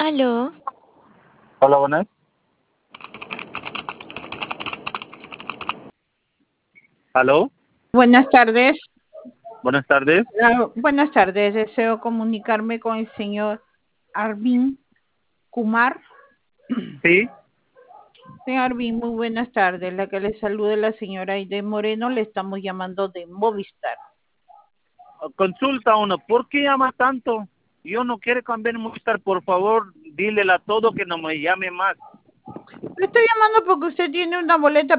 Aló. Hola, buenas. ¿Aló? Buenas tardes. Buenas tardes. Buenas tardes. Deseo comunicarme con el señor Arvind Kumar. Sí. Señor Arvind, muy buenas tardes. La que le saluda es la señora Aide Moreno. Le estamos llamando de Movistar. Consulta uno, ¿por qué llama tanto? Yo no quiero cambiar Movistar, por favor, dílela a todo que no me llame más. Le estoy llamando porque usted tiene una boleta